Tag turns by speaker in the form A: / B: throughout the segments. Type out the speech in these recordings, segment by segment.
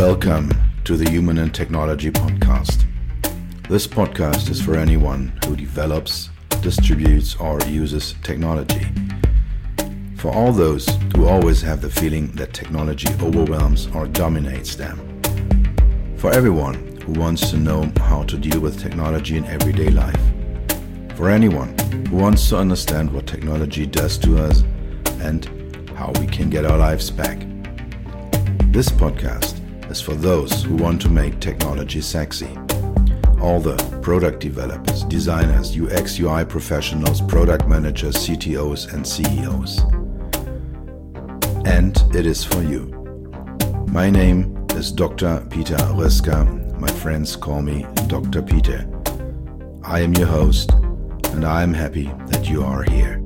A: Welcome to the Human and Technology Podcast. This podcast is for anyone who develops, distributes, or uses technology. For all those who always have the feeling that technology overwhelms or dominates them. For everyone who wants to know how to deal with technology in everyday life. For anyone who wants to understand what technology does to us and how we can get our lives back. This podcast is for those who want to make technology sexy. All the product developers, designers, UX, UI professionals, product managers, CTOs, and CEOs. And it is for you. My name is Dr. Peter Röska. My friends call me Dr. Peter. I am your host, and I am happy that you are here.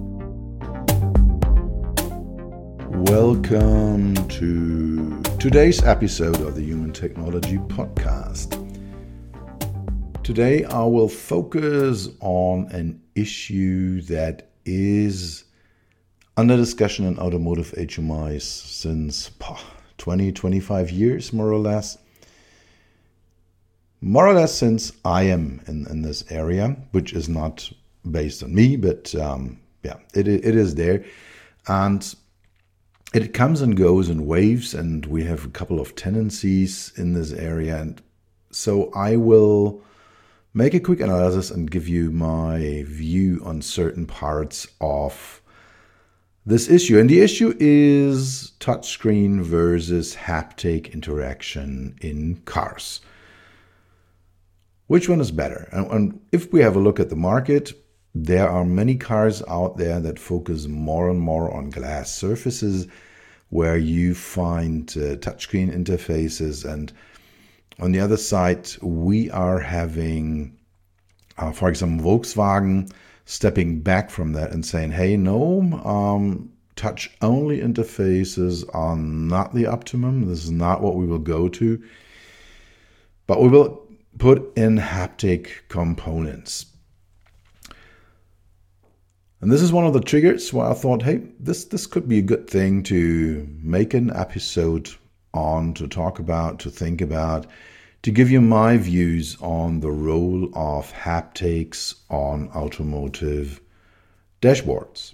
A: Welcome to today's episode of the Human Technology Podcast. Today I will focus on an issue that is under discussion in automotive HMIs since 20-25 years, more or less. More or less since I am in this area, which is not based on me, but it is there. And it comes and goes in waves, and we have a couple of tendencies in this area. And so I will make a quick analysis and give you my view on certain parts of this issue. And the issue is touchscreen versus haptic interaction in cars. Which one is better? And if we have a look at the market, there are many cars out there that focus more and more on glass surfaces where you find touchscreen interfaces. And on the other side, we are having, for example, Volkswagen stepping back from that and saying, hey, no, touch-only interfaces are not the optimum. This is not what we will go to. But we will put in haptic components. And this is one of the triggers where I thought, hey, this could be a good thing to make an episode on, to talk about, to think about, to give you my views on the role of haptics on automotive dashboards.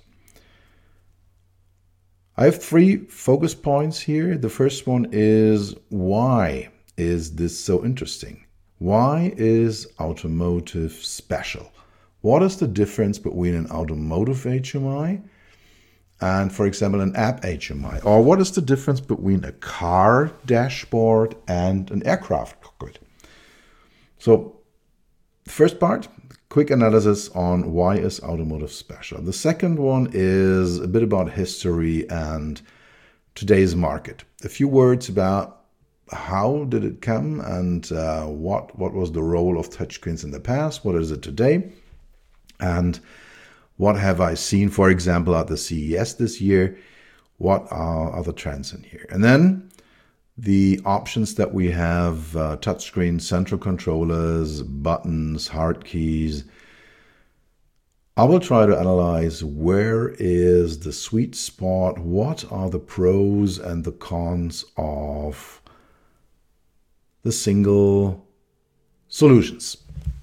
A: I have 3 focus points here. The first one is, why is this so interesting? Why is automotive special? What is the difference between an automotive HMI and, for example, an app HMI? Or what is the difference between a car dashboard and an aircraft cockpit? So, first part, quick analysis on why is automotive special. The second one is a bit about history and today's market. A few words about how did it come and what was the role of touchscreens in the past? What is it today? And what have I seen, for example, at the CES this year? What are other trends in here? And then the options that we have, touchscreen, central controllers, buttons, hard keys. I will try to analyze where is the sweet spot, what are the pros and the cons of the single solutions.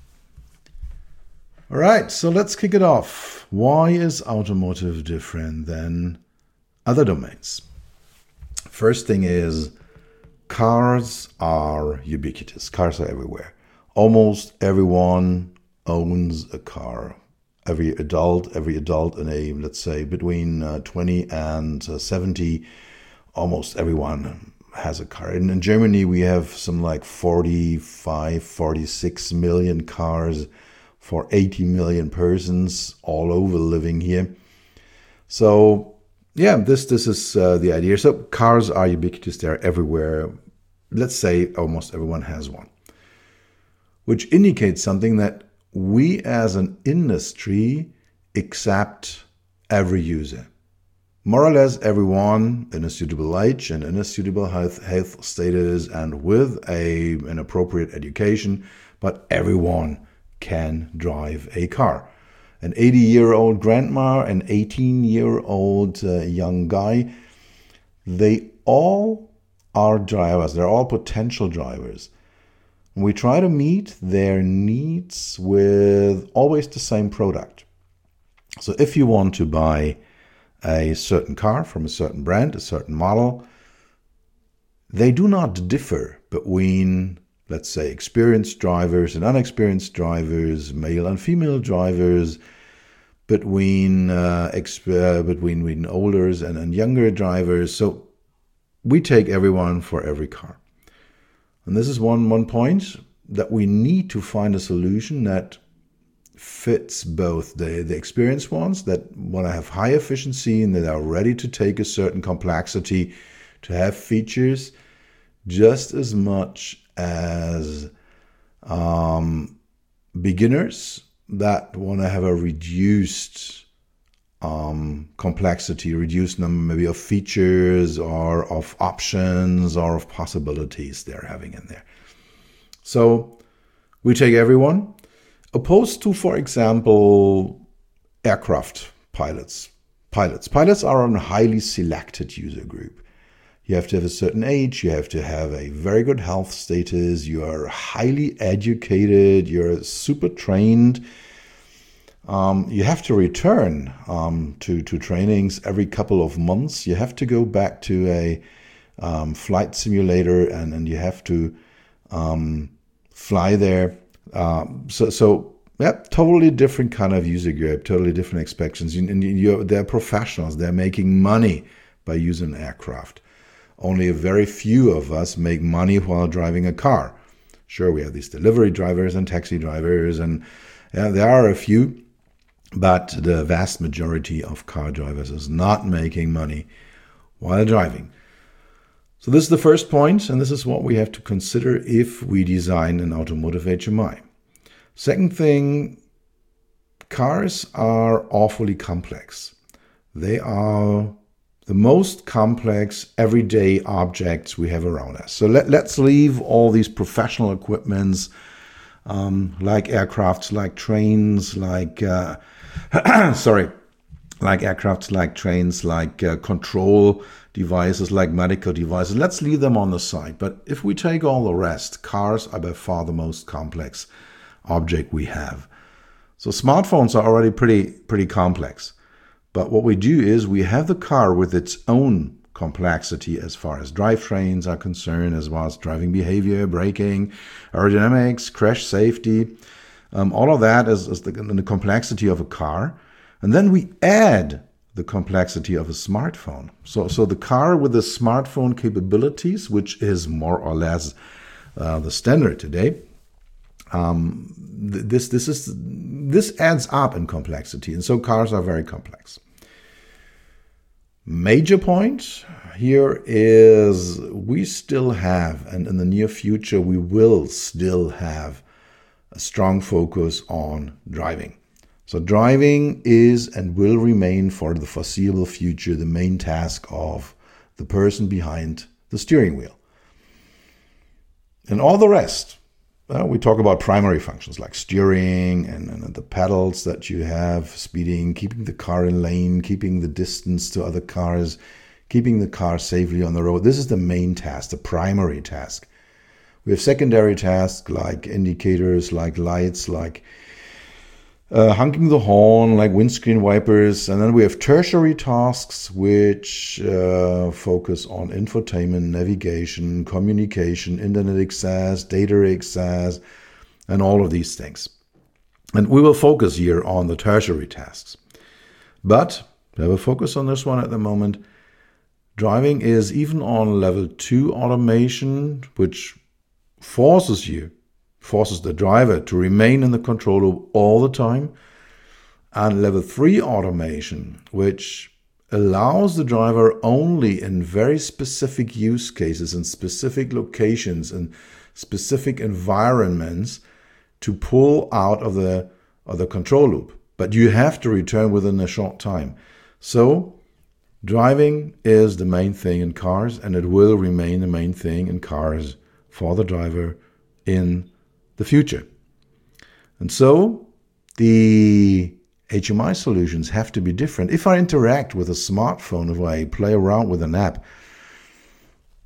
A: All right, so let's kick it off. Why is automotive different than other domains? First thing is, cars are ubiquitous. Cars are everywhere. Almost everyone owns a car. Every adult in a, let's say, between 20 and 70, almost everyone has a car. In Germany, we have some like 45, 46 million cars for 80 million persons all over living here. So, yeah, this is the idea. So cars are ubiquitous. They're everywhere. Let's say almost everyone has one. Which indicates something that we as an industry accept every user. More or less everyone in a suitable age and in a suitable health status and with an appropriate education, but everyone can drive a car. An 80-year-old grandma, an 18-year-old young guy, they all are drivers. They're all potential drivers. And we try to meet their needs with always the same product. So if you want to buy a certain car from a certain brand, a certain model, they do not differ between, let's say, experienced drivers and unexperienced drivers, male and female drivers, between older and younger drivers. So we take everyone for every car. And this is one point that we need to find a solution that fits both the experienced ones that want to have high efficiency and that are ready to take a certain complexity to have features, just as much as beginners that want to have a reduced complexity, reduced number maybe of features or of options or of possibilities they're having in there. So we take everyone, opposed to, for example, aircraft pilots. Pilots are a highly selected user group. You have to have a certain age, you have to have a very good health status, you are highly educated, you're super trained. You have to return to trainings every couple of months. You have to go back to a flight simulator and you have to fly there. Totally different kind of user group, totally different expectations. They're professionals. They're making money by using aircraft. Only a very few of us make money while driving a car. Sure, we have these delivery drivers and taxi drivers, and there are a few, but the vast majority of car drivers is not making money while driving. So this is the first point, and this is what we have to consider if we design an automotive HMI. Second thing, cars are awfully complex. They are the most complex everyday objects we have around us. So let's leave all these professional equipments like aircrafts, like trains, like control devices, like medical devices. Let's leave them on the side. But if we take all the rest, cars are by far the most complex object we have. So smartphones are already pretty complex. But what we do is we have the car with its own complexity as far as drivetrains are concerned, as well as driving behavior, braking, aerodynamics, crash safety. All of that is the complexity of a car. And then we add the complexity of a smartphone. So the car with the smartphone capabilities, which is more or less the standard today, this adds up in complexity, and so cars are very complex. Major point here is we still have, and in the near future we will still have, a strong focus on driving. So driving is and will remain for the foreseeable future the main task of the person behind the steering wheel. And all the rest, we talk about primary functions like steering and the pedals that you have, speeding, keeping the car in lane, keeping the distance to other cars, keeping the car safely on the road. This is the main task, the primary task. We have secondary tasks like indicators, like lights, like honking the horn, like windscreen wipers. And then we have tertiary tasks which focus on infotainment, navigation, communication, internet access, data access, and all of these things. And we will focus here on the tertiary tasks. But we have a focus on this one at the moment. Driving is even on level 2 automation, which forces the driver to remain in the control loop all the time, and level 3 automation, which allows the driver only in very specific use cases, in specific locations, and specific environments to pull out of the control loop. But you have to return within a short time. So driving is the main thing in cars, and it will remain the main thing in cars for the driver in the future. And so the HMI solutions have to be different. If I interact with a smartphone, if I play around with an app,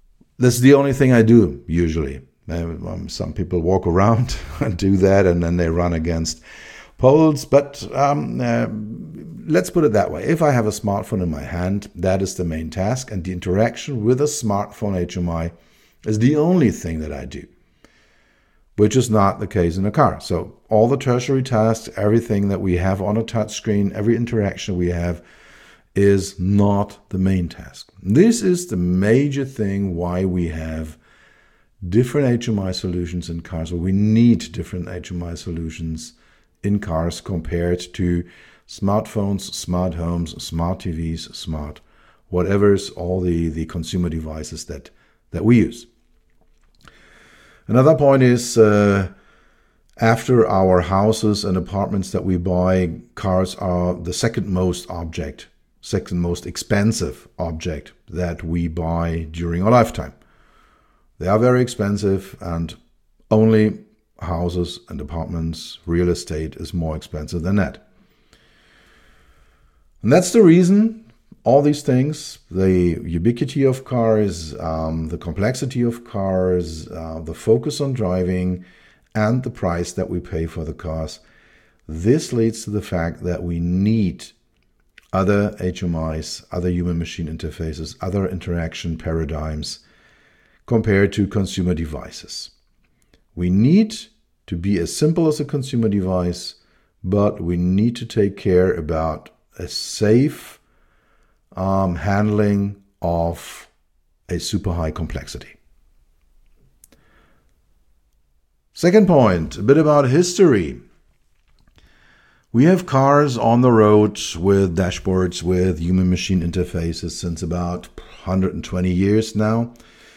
A: That's the only thing I do usually. Some people walk around and do that, and then they run against poles. But let's put it that way. If I have a smartphone in my hand, that is the main task, and the interaction with a smartphone HMI is the only thing that I do, which is not the case in a car. So all the tertiary tasks, everything that we have on a touch screen, every interaction we have is not the main task. This is the major thing why we have different HMI solutions in cars, or we need different HMI solutions in cars compared to smartphones, smart homes, smart TVs, smart whatever's all the consumer devices that we use. Another point is after our houses and apartments that we buy, cars are the second most expensive object that we buy during our lifetime. They are very expensive, and only houses and apartments, real estate is more expensive than that. And that's the reason all these things, the ubiquity of cars, the complexity of cars, the focus on driving, and the price that we pay for the cars, this leads to the fact that we need other HMIs, other human-machine interfaces, other interaction paradigms compared to consumer devices. We need to be as simple as a consumer device, but we need to take care about a safe handling of a super high complexity. Second point, a bit about history. We have cars on the road with dashboards, with human-machine interfaces since about 120 years now.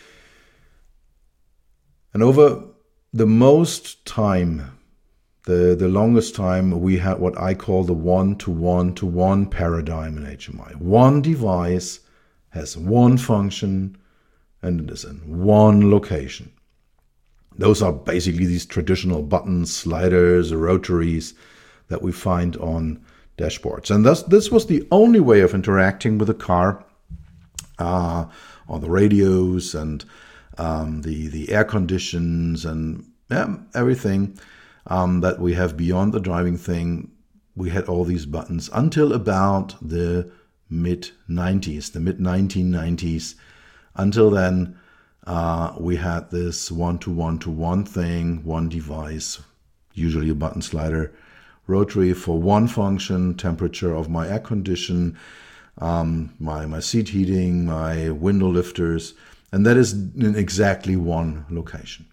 A: And over the most time, the longest time, we had what I call the one-to-one-to-one paradigm in HMI. One device has one function and it is in one location. Those are basically these traditional buttons, sliders, rotaries that we find on dashboards. And thus, this was the only way of interacting with a car on the radios and the air conditions and everything that we have beyond the driving thing. We had all these buttons until about the mid-90s, the mid-1990s. Until then, we had this one-to-one-to-one thing, one device, usually a button slider, rotary for one function, temperature of my air condition, my seat heating, my window lifters, and that is in exactly one location.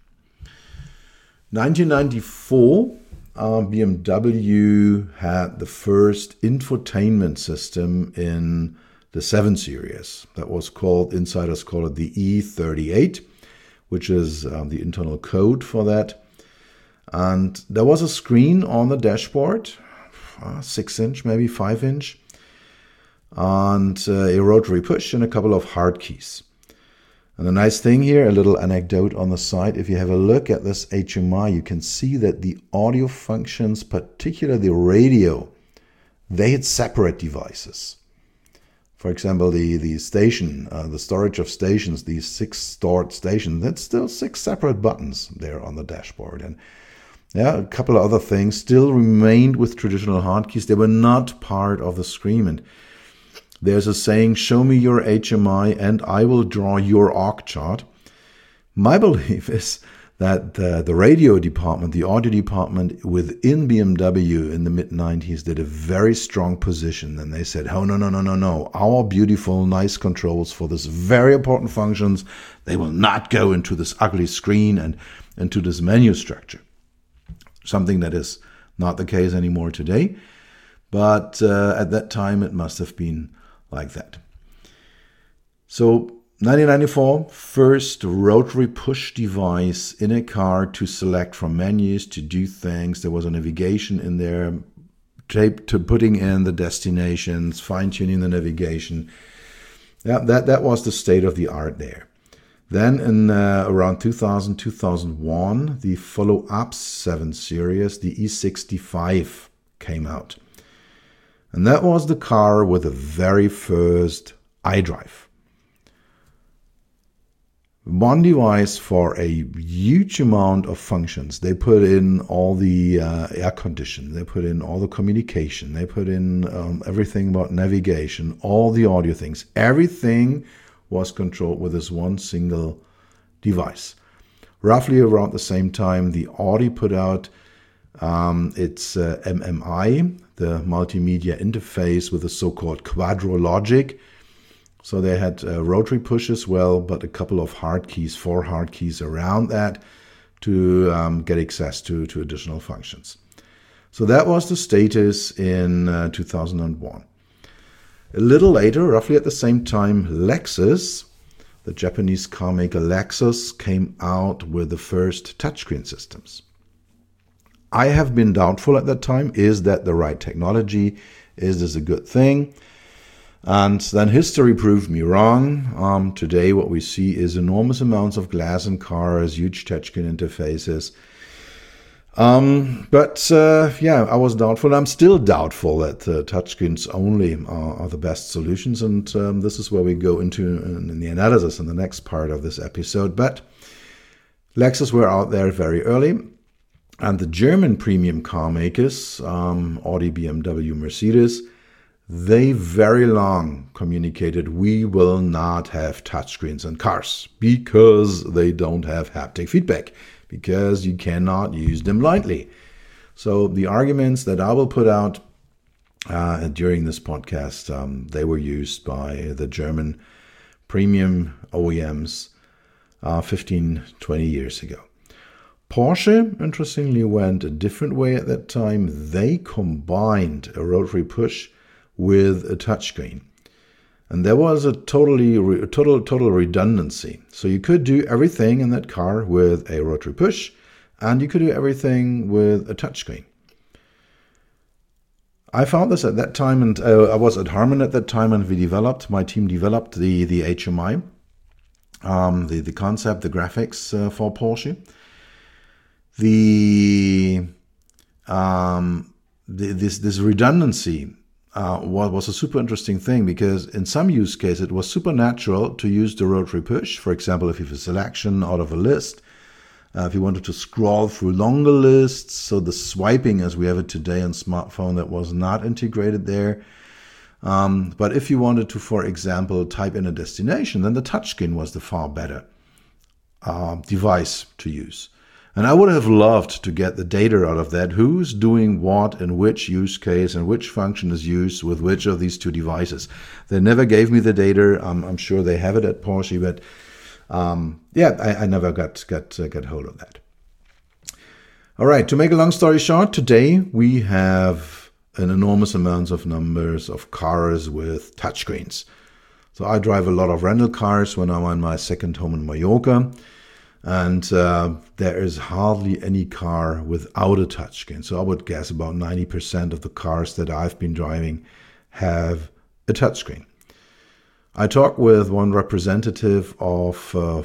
A: 1994, BMW had the first infotainment system in the 7 Series. That was called, insiders call it the E38, which is the internal code for that. And there was a screen on the dashboard, 6-inch, maybe 5-inch, and a rotary push and a couple of hard keys. And the nice thing here, a little anecdote on the side, if you have a look at this HMI, you can see that the audio functions, particularly the radio, they had separate devices. For example, the station, the storage of stations, these 6 stored stations, that's still 6 separate buttons there on the dashboard. And a couple of other things still remained with traditional hotkeys. They were not part of the screen. And there's a saying, show me your HMI and I will draw your org chart. My belief is that the radio department, the audio department within BMW in the mid-90s did a very strong position. And they said, oh, no. Our beautiful, nice controls for this very important functions, they will not go into this ugly screen and into this menu structure. Something that is not the case anymore today. But at that time, it must have been like that. So 1994, first rotary push device in a car to select from menus, to do things. There was a navigation in there, to putting in the destinations, fine-tuning the navigation. That was the state of the art there. Then in around 2000, 2001, the follow-up 7 Series, the E65 came out. And that was the car with the very first iDrive. One device for a huge amount of functions. They put in all the air conditioning, they put in all the communication, they put in everything about navigation, all the audio things. Everything was controlled with this one single device. Roughly around the same time, the Audi put out its MMI, the multimedia interface with the so-called QuadroLogic. So they had rotary push as well, but a couple of hard keys, 4 hard keys around that to get access to additional functions. So that was the status in 2001. A little later, roughly at the same time, Lexus, the Japanese car maker Lexus, came out with the first touchscreen systems. I have been doubtful at that time, is that the right technology? Is this a good thing? And then history proved me wrong. Today what we see is enormous amounts of glass in cars, huge touchscreen interfaces. I was doubtful. I'm still doubtful that touchscreens only are the best solutions. And this is where we go into in the analysis in the next part of this episode. But Lexus were out there very early. And the German premium car makers, Audi, BMW, Mercedes, they very long communicated, we will not have touchscreens in cars because they don't have haptic feedback, because you cannot use them lightly. So the arguments that I will put out during this podcast, they were used by the German premium OEMs 15, 20 years ago. Porsche, interestingly, went a different way at that time. They combined a rotary push with a touchscreen. And there was a total redundancy. So you could do everything in that car with a rotary push, and you could do everything with a touchscreen. I found this at that time, and I was at Harman at that time, and my team developed the HMI, the concept, the graphics for Porsche. This redundancy was a super interesting thing, because in some use cases it was super natural to use the rotary push. For example, if you have a selection out of a list, if you wanted to scroll through longer lists, so the swiping as we have it today on smartphone, that was not integrated there. But if you wanted to, for example, type in a destination, then the touchscreen was the far better device to use. And I would have loved to get the data out of that. Who's doing what in which use case and which function is used with which of these two devices. They never gave me the data. I'm sure they have it at Porsche, but I never got hold of that. All right, to make a long story short, today we have an enormous amounts of numbers of cars with touchscreens. So I drive a lot of rental cars when I'm on my second home in Mallorca. And there is hardly any car without a touchscreen. So I would guess about 90% of the cars that I've been driving have a touchscreen. I talked with one representative of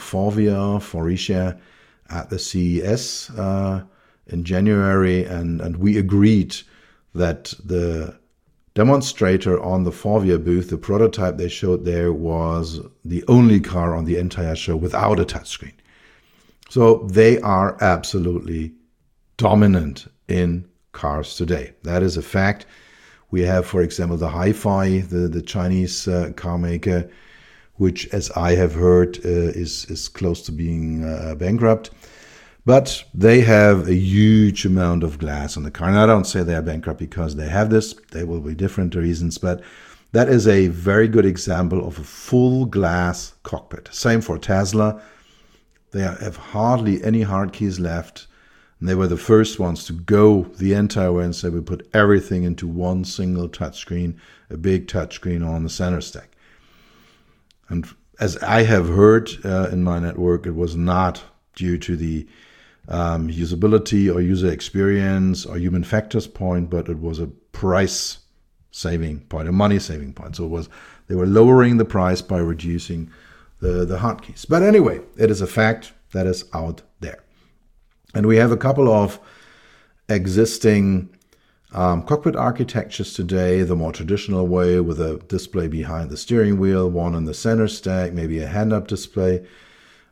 A: Faurecia at the CES in January, and we agreed that the demonstrator on the Faurecia booth, the prototype they showed there, was the only car on the entire show without a touchscreen. So they are absolutely dominant in cars today. That is a fact. We have, for example, the Hi-Fi, the Chinese car maker, which, as I have heard, is close to being bankrupt. But they have a huge amount of glass on the car. And I don't say they are bankrupt because they have this. There will be different reasons. But that is a very good example of a full glass cockpit. Same for Tesla. They have hardly any hard keys left. And they were the first ones to go the entire way and say we put everything into one single touchscreen, a big touchscreen on the center stack. And as I have heard in my network, it was not due to the usability or user experience or human factors point, but it was a price saving point, a money saving point. So they were lowering the price by reducing the hotkeys. But anyway, it is a fact that is out there. And we have a couple of existing cockpit architectures today, the more traditional way with a display behind the steering wheel, one in the center stack, maybe a hand-up display.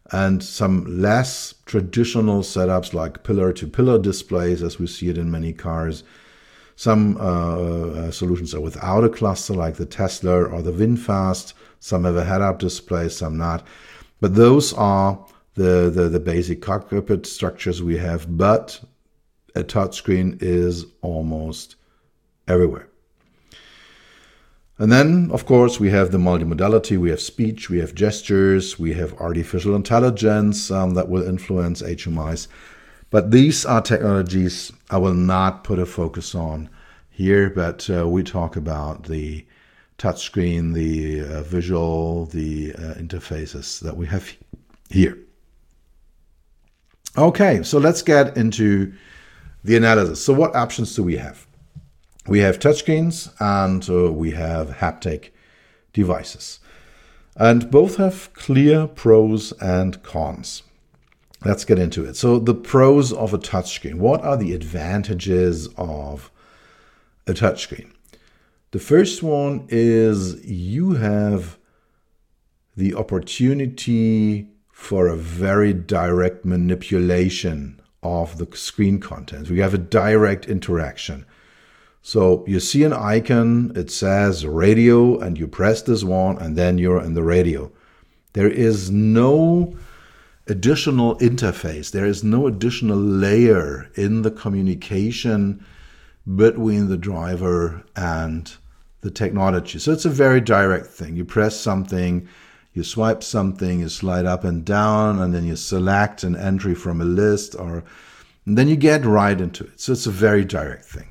A: and some less traditional setups like pillar-to-pillar displays, as we see it in many cars. Some solutions are without a cluster, like the Tesla or the VinFast. Some have a head-up display, some not. But those are the basic cockpit structures we have, but a touchscreen is almost everywhere. And then, of course, we have the multimodality. We have speech, we have gestures, we have artificial intelligence that will influence HMIs. But these are technologies I will not put a focus on here, but we talk about the touchscreen, the visual, the interfaces that we have here. Okay, so let's get into the analysis. So what options do we have? We have touchscreens and we have haptic devices. And both have clear pros and cons. Let's get into it. So the pros of a touchscreen. What are the advantages of a touchscreen? The first one is you have the opportunity for a very direct manipulation of the screen content. We have a direct interaction. So you see an icon, it says radio, and you press this one, and then you're in the radio. There is no additional interface. There is no additional layer in the communication between the driver and the technology. So it's a very direct thing. You press something, you swipe something, you slide up and down, and then you select an entry from a list, and then you get right into it. So it's a very direct thing.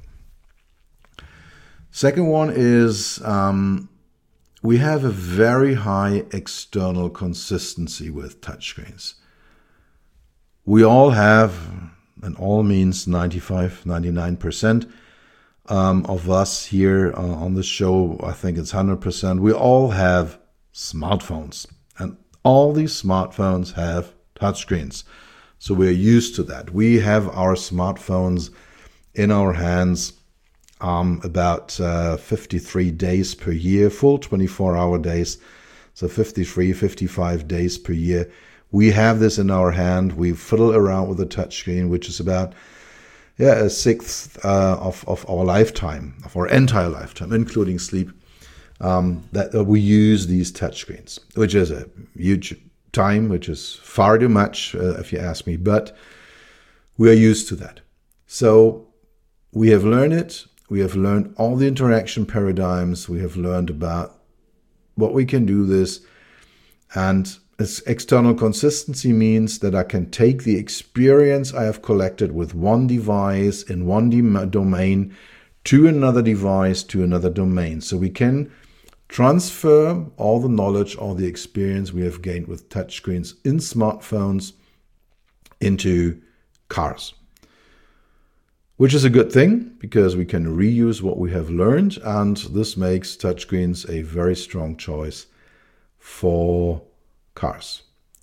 A: Second one is we have a very high external consistency with touchscreens. We all have, and all means 95, 99% of us here on the show, I think it's 100%, we all have smartphones. And all these smartphones have touchscreens. So we're used to that. We have our smartphones in our hands about 53 days per year, full 24-hour days. So 53, 55 days per year. We have this in our hand. We fiddle around with a touchscreen, which is about a sixth of our lifetime, of our entire lifetime, including sleep, that we use these touchscreens, which is a huge time, which is far too much, if you ask me, but we are used to that. So we have learned it. We have learned all the interaction paradigms. We have learned about what we can do this. And external consistency means that I can take the experience I have collected with one device in one domain to another device, to another domain. So we can transfer all the knowledge, all the experience we have gained with touchscreens in smartphones into cars. Which is a good thing because we can reuse what we have learned, and this makes touchscreens a very strong choice for cars.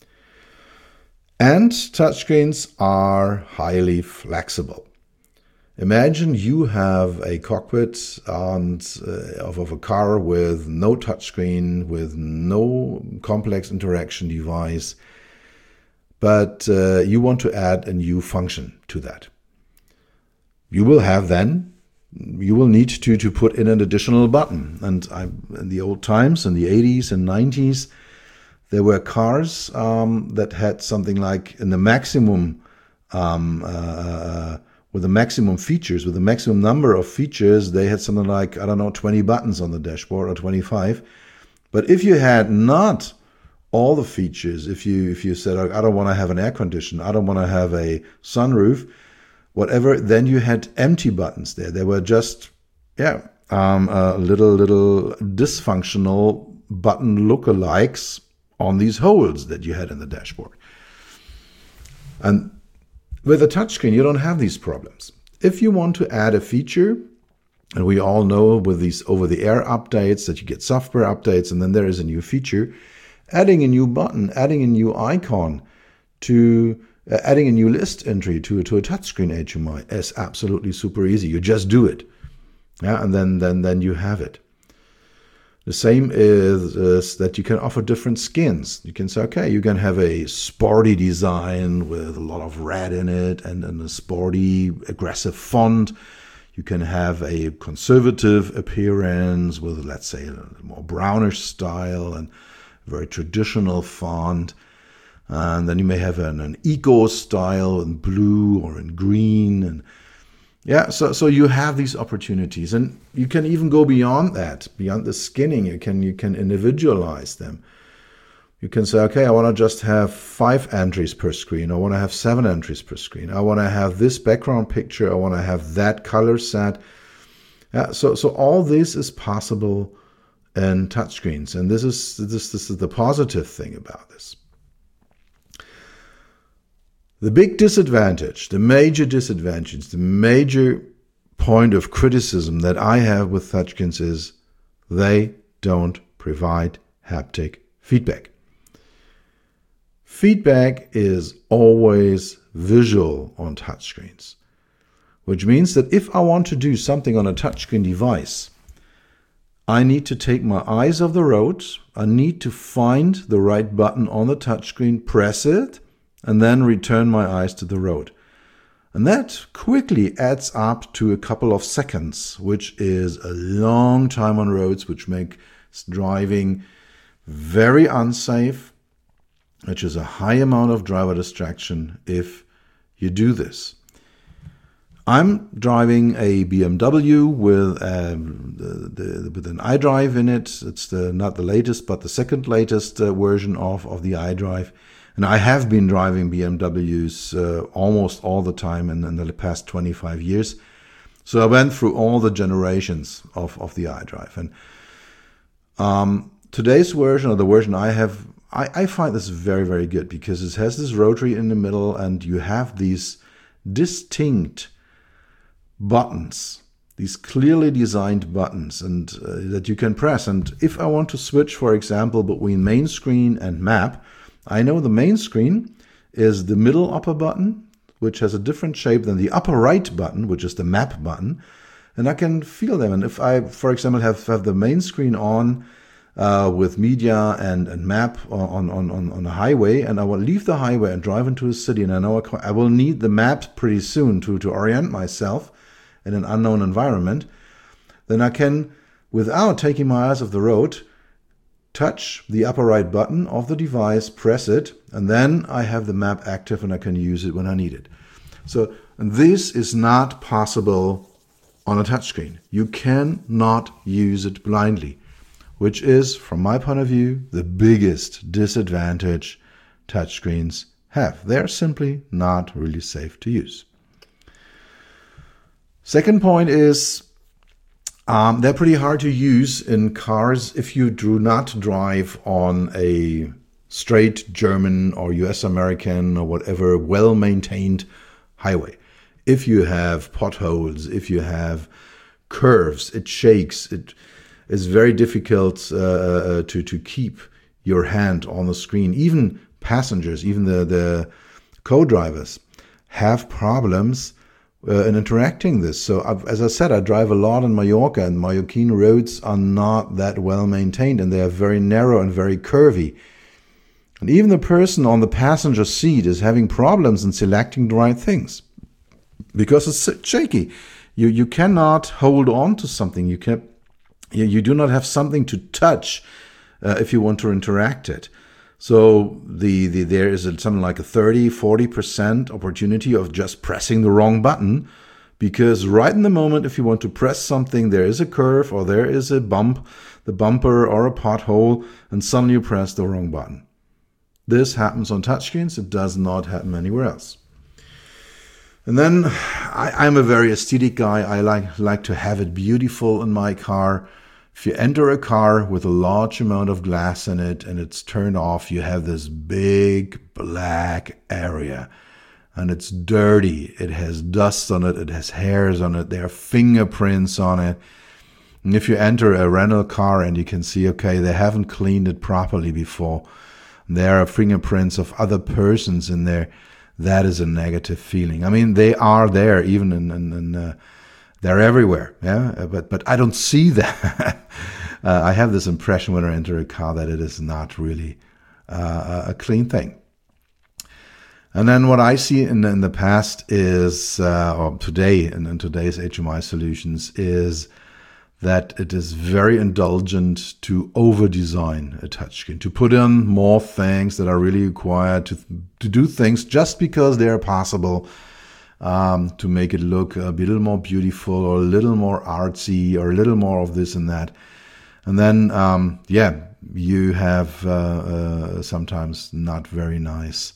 A: And touchscreens are highly flexible. Imagine you have a cockpit of a car with no touchscreen, with no complex interaction device, but you want to add a new function to that. You will need to put in an additional button. And in the old times, in the 80s and 90s, there were cars that had something like in the maximum, with the maximum features, with the maximum number of features, they had something like, 20 buttons on the dashboard or 25. But if you had not all the features, if you said, I don't want to have an air conditioner, I don't want to have a sunroof, whatever, then you had empty buttons there. They were just, little dysfunctional button lookalikes on these holes that you had in the dashboard. And with a touchscreen, you don't have these problems. If you want to add a feature, and we all know with these over-the-air updates that you get software updates, and then there is a new feature, adding a new button, adding a new icon to adding a new list entry to a touchscreen HMI is absolutely super easy. You just do it, and then you have it. The same is that you can offer different skins. You can say, okay, you can have a sporty design with a lot of red in it and a sporty, aggressive font. You can have a conservative appearance with, let's say, a more brownish style and very traditional font. And then you may have an eco style in blue or in green. And yeah, so you have these opportunities, and you can even go beyond that, beyond the skinning. You can individualize them. You can say, okay, I want to just have 5 entries per screen. I want to have 7 entries per screen. I want to have this background picture. I want to have that color set. Yeah, so all this is possible in touchscreens, and this is the positive thing about this. The big disadvantage, the major disadvantage, the major point of criticism that I have with touchscreens is they don't provide haptic feedback. Feedback is always visual on touchscreens, which means that if I want to do something on a touchscreen device, I need to take my eyes off the road, I need to find the right button on the touchscreen, press it, and then return my eyes to the road. And that quickly adds up to a couple of seconds, which is a long time on roads, which makes driving very unsafe, which is a high amount of driver distraction if you do this. I'm driving a BMW with an iDrive in it. It's not the latest, but the second latest version of the iDrive. And I have been driving BMWs almost all the time in the past 25 years. So I went through all the generations of the iDrive. And today's version, or the version I have, I find this very, very good because it has this rotary in the middle and you have these distinct buttons, these clearly designed buttons and that you can press. And if I want to switch, for example, between main screen and map, I know the main screen is the middle upper button, which has a different shape than the upper right button, which is the map button. And I can feel them. And if I, for example, have the main screen on with media and map on a highway, and I will leave the highway and drive into a city, and I know I will need the map pretty soon to orient myself in an unknown environment, then I can, without taking my eyes off the road, touch the upper right button of the device, press it, and then I have the map active and I can use it when I need it. So, and this is not possible on a touchscreen. You cannot use it blindly, which is, from my point of view, the biggest disadvantage touchscreens have. They're simply not really safe to use. Second point is, they're pretty hard to use in cars if you do not drive on a straight German or US American or whatever well-maintained highway. If you have potholes, if you have curves, it shakes, it is very difficult to keep your hand on the screen. Even passengers, even the co-drivers have problems in interacting this. So as I said, I drive a lot in Mallorca, and Mallorquin roads are not that well maintained, and they are very narrow and very curvy. And even the person on the passenger seat is having problems in selecting the right things because it's shaky. You cannot hold on to something. You do not have something to touch if you want to interact it. So there is something like a 30-40% opportunity of just pressing the wrong button, because right in the moment, if you want to press something, there is a curve or there is a bump, the bumper or a pothole, and suddenly you press the wrong button. This happens on touchscreens. It does not happen anywhere else. And then I'm a very aesthetic guy. I like to have it beautiful in my car. If you enter a car with a large amount of glass in it and it's turned off, you have this big black area and it's dirty. It has dust on it. It has hairs on it. There are fingerprints on it. And if you enter a rental car and you can see, okay, they haven't cleaned it properly before, there are fingerprints of other persons in there, that is a negative feeling. I mean, they are there even in they're everywhere, yeah. But I don't see that. I have this impression when I enter a car that it is not really a clean thing. And then what I see in the past is, or today, in today's HMI solutions, is that it is very indulgent to over-design a touchscreen, to put in more things that are really required, to do things just because they are possible, to make it look a little more beautiful or a little more artsy or a little more of this and that. And then, you have sometimes not very nice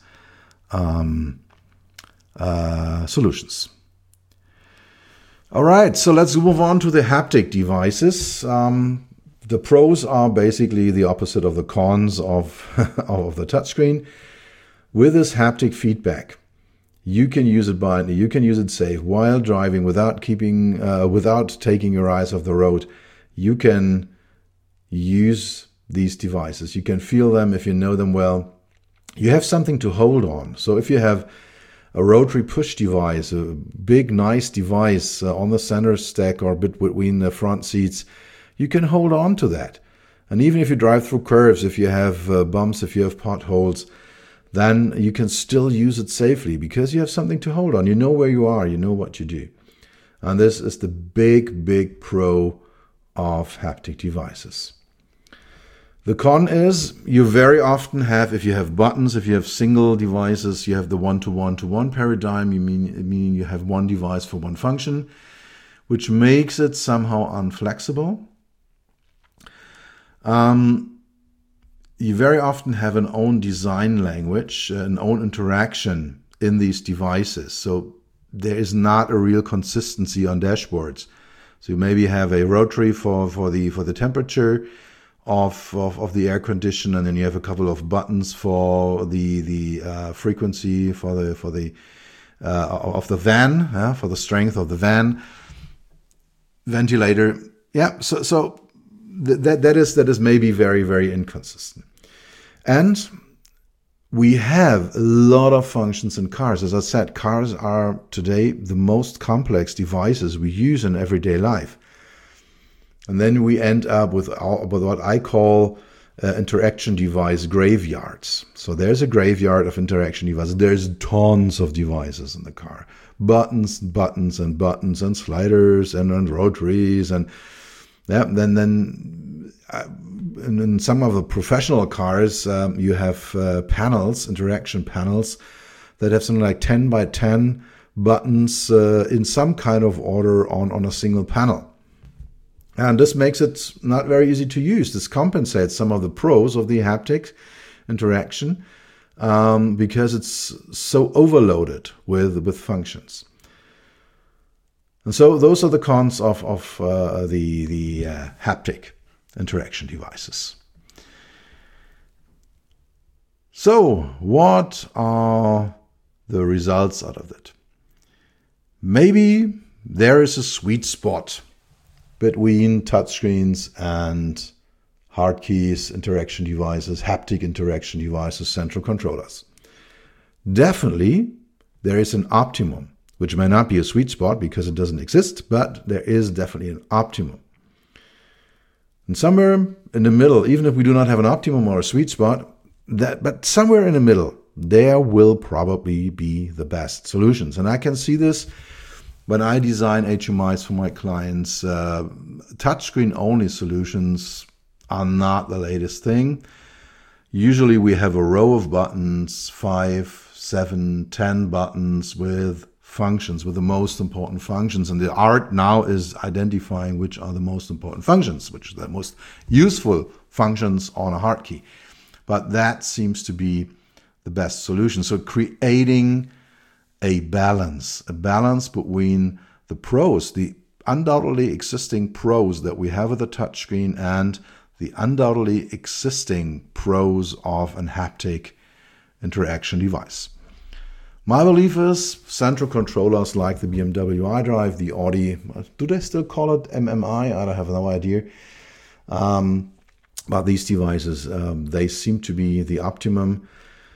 A: solutions. All right, so let's move on to the haptic devices. The pros are basically the opposite of the cons of the touchscreen. With this haptic feedback, you can use it you can use it safe while driving without taking your eyes off the road. You can use these devices. You can feel them if you know them well. You have something to hold on. So if you have a rotary push device, a big, nice device on the center stack or between the front seats, you can hold on to that. And even if you drive through curves, if you have bumps, if you have potholes, then you can still use it safely because you have something to hold on. You know where you are, you know what you do. And this is the big, big pro of haptic devices. The con is you very often have, if you have buttons, if you have single devices, you have the one-to-one-to-one paradigm, meaning you have one device for one function, which makes it somehow unflexible. You very often have an own design language, an own interaction in these devices. So there is not a real consistency on dashboards. So you maybe have a rotary for the temperature of the air condition, and then you have a couple of buttons for the frequency of the van, for the strength of the van ventilator. Yeah, so that is maybe very, very inconsistent. And we have a lot of functions in cars. As I said, cars are today the most complex devices we use in everyday life. And then we end up with what I call interaction device graveyards. So there's a graveyard of interaction devices. There's tons of devices in the car. Buttons and buttons and sliders and rotaries. And then in some of the professional cars, you have panels, interaction panels, that have something like 10 by 10 buttons in some kind of order on a single panel. And this makes it not very easy to use. This compensates some of the pros of the haptic interaction because it's so overloaded with functions. And so those are the cons of the haptic interaction devices. So what are the results out of that? Maybe there is a sweet spot between touchscreens and hard keys, interaction devices, haptic interaction devices, central controllers. Definitely, there is an optimum, which may not be a sweet spot because it doesn't exist, but there is definitely an optimum. And somewhere in the middle, even if we do not have an optimum or a sweet spot, but somewhere in the middle, there will probably be the best solutions. And I can see this when I design HMIs for my clients. Touchscreen-only solutions are not the latest thing. Usually we have a row of buttons, 5, 7, 10 buttons with functions, with the most important functions. And the art now is identifying which are the most important functions, which are the most useful functions on a hard key. But that seems to be the best solution. So creating a balance between the pros, the undoubtedly existing pros that we have with the touchscreen, and the undoubtedly existing pros of an haptic interaction device. My belief is central controllers like the BMW iDrive, the Audi, do they still call it MMI? I have no idea. But these devices, they seem to be the optimum.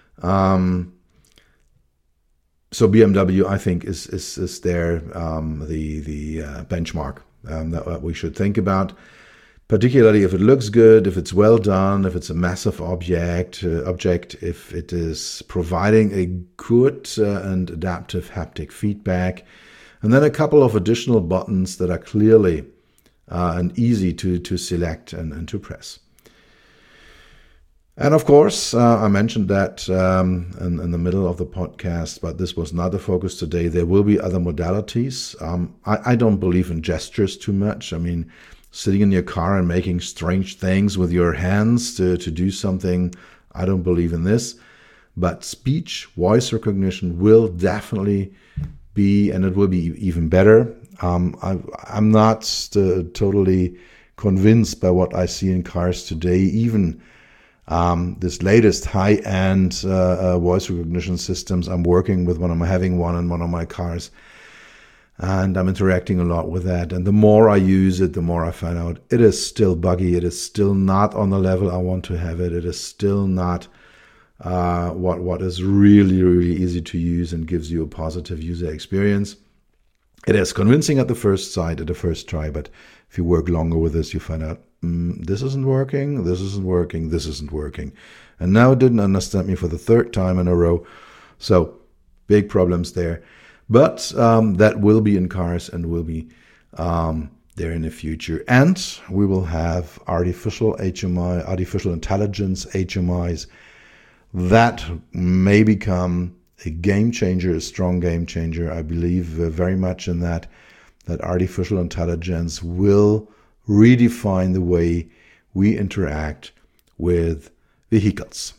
A: So BMW, I think, is there the benchmark that we should think about. particularly if it looks good, if it's well done, if it's a massive object, if it is providing a good and adaptive haptic feedback. And then a couple of additional buttons that are clearly and easy to select and to press. And of course, I mentioned that in the middle of the podcast, but this was not the focus today. There will be other modalities. I don't believe in gestures too much. I mean, sitting in your car and making strange things with your hands to do something, I don't believe in this. But speech, voice recognition will definitely be, and it will be even better. I'm not totally convinced by what I see in cars today. Even this latest high-end voice recognition systems, I'm working with having one in one of my cars, and I'm interacting a lot with that. And the more I use it, the more I find out it is still buggy. It is still not on the level I want to have it. It is still not what is really, really easy to use and gives you a positive user experience. It is convincing at the first sight, at the first try, but if you work longer with this, you find out, this isn't working, this isn't working, this isn't working. And now it didn't understand me for the third time in a row. So big problems there. But that will be in cars and will be there in the future. And we will have artificial HMI, artificial intelligence HMIs that may become a game changer, a strong game changer. I believe very much in that artificial intelligence will redefine the way we interact with vehicles.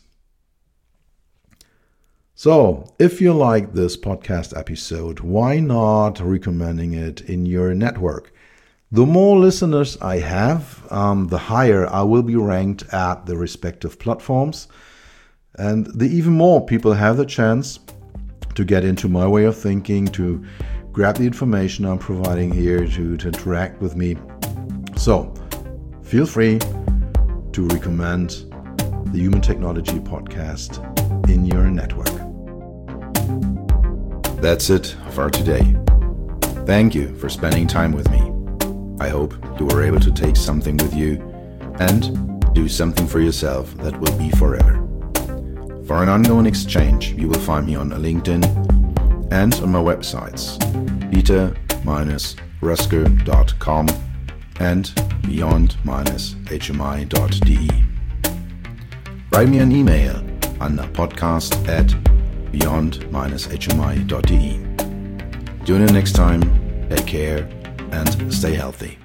A: So, if you like this podcast episode, why not recommending it in your network? The more listeners I have, the higher I will be ranked at the respective platforms. And the even more people have the chance to get into my way of thinking, to grab the information I'm providing here, to interact with me. So, feel free to recommend the Human Technology Podcast in your network. That's it for today. Thank you for spending time with me. I hope you were able to take something with you and do something for yourself that will be forever. For an ongoing exchange, you will find me on LinkedIn and on my websites, peter-rusker.com and beyond-hmi.de. Write me an email on podcast@beyond-hmi.de. Tune in next time, take care, and stay healthy.